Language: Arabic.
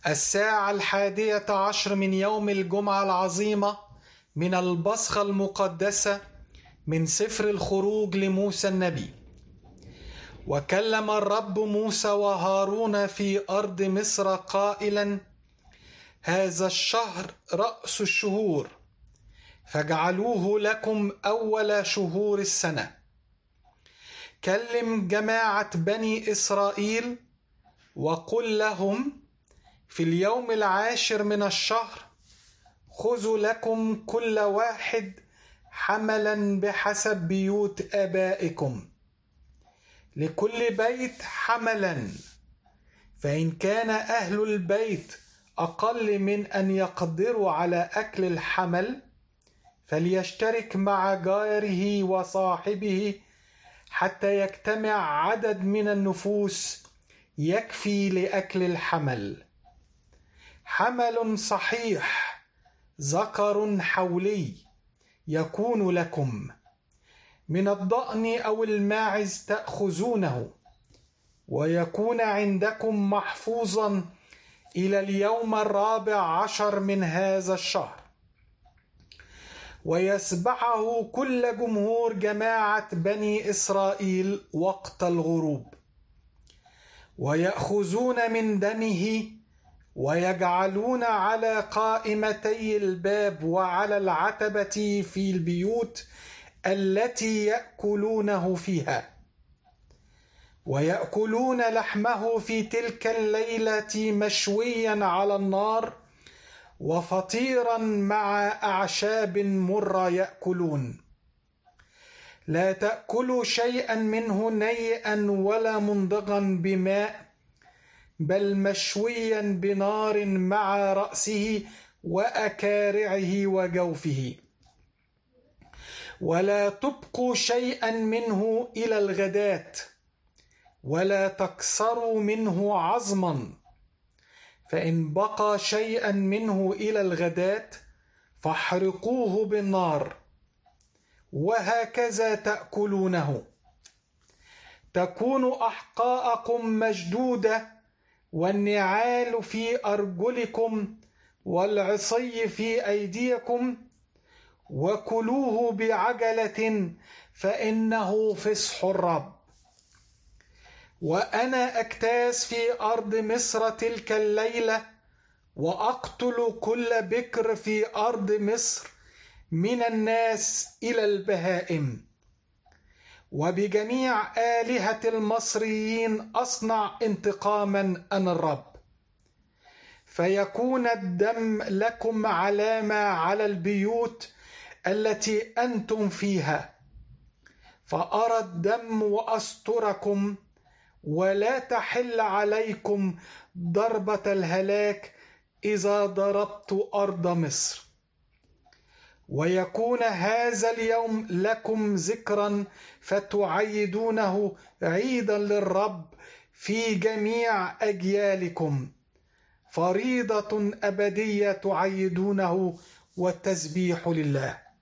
الساعة 11 من يوم الجمعة العظيمة من البصخة المقدسة من سفر الخروج لموسى النبي. وكلم الرب موسى وهارون في أرض مصر قائلا: هذا الشهر رأس الشهور، فاجعلوه لكم أول شهور السنة. كلم جماعة بني إسرائيل وقل لهم: في اليوم 10 من الشهر خذوا لكم كل واحد حملا بحسب بيوت آبائكم، لكل بيت حملا. فإن كان أهل البيت أقل من أن يقدروا على أكل الحمل، فليشترك مع جاره وصاحبه حتى يجتمع عدد من النفوس يكفي لأكل الحمل. حمل صحيح ذكر حولي يكون لكم، من الضأن أو الماعز تأخذونه، ويكون عندكم محفوظا إلى اليوم 14 من هذا الشهر. ويسبحه كل جمهور جماعة بني إسرائيل وقت الغروب، ويأخذون من دمه ويجعلون على قائمتي الباب وعلى العتبة في البيوت التي يأكلونه فيها، ويأكلون لحمه في تلك الليلة مشويا على النار، وفطيرا مع أعشاب مرة يأكلون. لا تأكلوا شيئا منه نيئا ولا منضغا بماء، بل مشويا بنار مع رأسه وأكارعه وجوفه. ولا تبقوا شيئا منه إلى الغداة، ولا تكسروا منه عظما، فإن بقى شيئا منه إلى الغداة فاحرقوه بالنار، وهكذا تأكلونه. تكون أحقاءكم مشدودة، والنعال في أرجلكم، والعصي في أيديكم، وكلوه بعجلة، فإنه فصح الرب. وأنا أجتاز في أرض مصر تلك الليلة، وأقتل كل بكر في أرض مصر من الناس إلى البهائم، وبجميع آلهة المصريين أصنع انتقاما أنا الرب. فيكون الدم لكم علامة على البيوت التي أنتم فيها، فأرى الدم وأستركم، ولا تحل عليكم ضربة الهلاك إذا ضربت أرض مصر. ويكون هذا اليوم لكم ذكرا، فتعيدونه عيدا للرب في جميع أجيالكم، فريضة أبدية تعيدونه والتسبيح لله.